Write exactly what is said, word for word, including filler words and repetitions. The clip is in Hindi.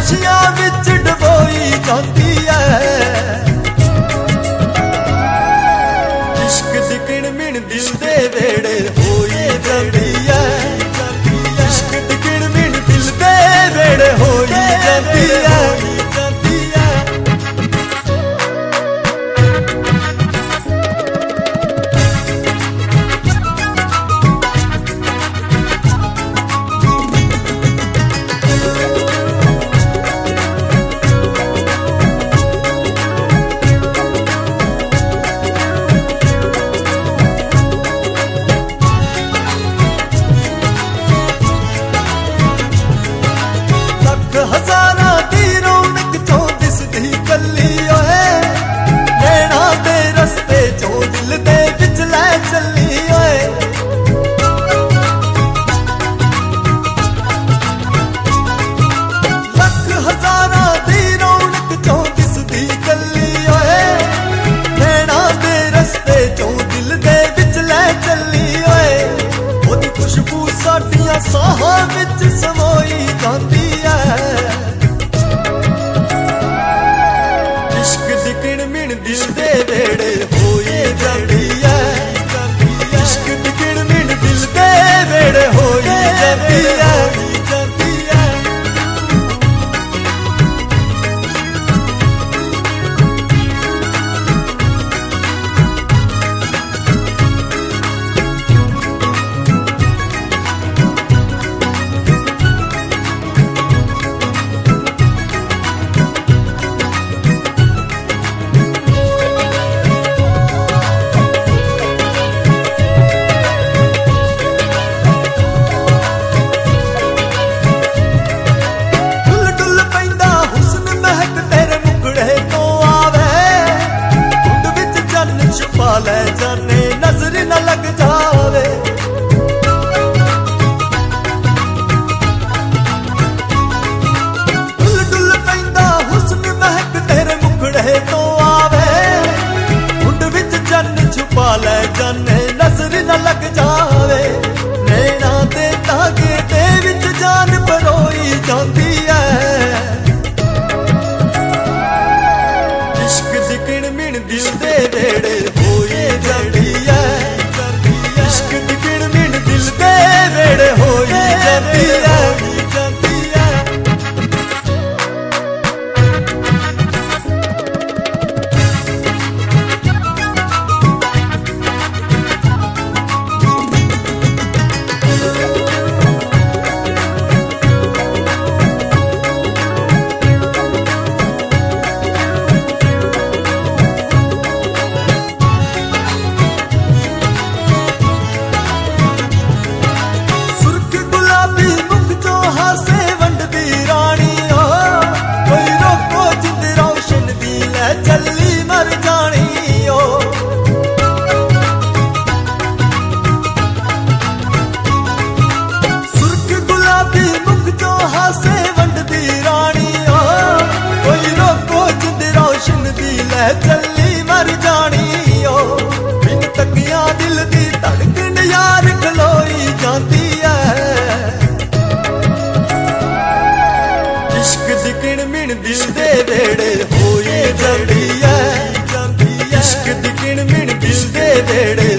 नशियां विच डबोई जाती है। इश्क दी किण मिण दिल दे वेड़े होई जाती है। इश्क दी किण मिण दिल दे वेड़े होई जाती है। हजारां दी रौनक चों दिसदी कल्ली ओए, नैना दे रस्ते चों दिल दे विच लै चली ओए। लख हजारां दी रौनक चों दिसदी कल्ली ओए, नैना दे रस्ते चों दिल दे विच लै चली ओए। ओदी खुशबू साडियां साहां विच समोई जांदी है। इश्क दी किण मिण दिल दे वेड़े होई जाती है। इश्क दी किण मिण दिल दे वेड़े होई जाती है। ले जाने नजर न लग जावे, डुल डुल पैंदा हुस्न महक तेरे मुखड़े तो आवे। कुंड विच चन्न छुपा ले जाने नजर न लग जावे। नैना दे धागे दे विच जान परोई जाती है। इश्क दी किण मिण दिल दे वेड़े होई जाती है। इश्क दी किण मिण दिल दे वेड़े होई जाती है। चली मर जानी ओ, सुर्ख गुलाबी मुख चो हासे वंडदी रानी ओ। कोई रोको जिंद रोशन दी लै चली मर जानी ओ। बिन तकिया दिल दी धड़कन यार खलोई जाती है। इश्क दी किण मिण दिल दे वेड़े होई जाती है। इश्क दी किण मिण दिल दे वेड़े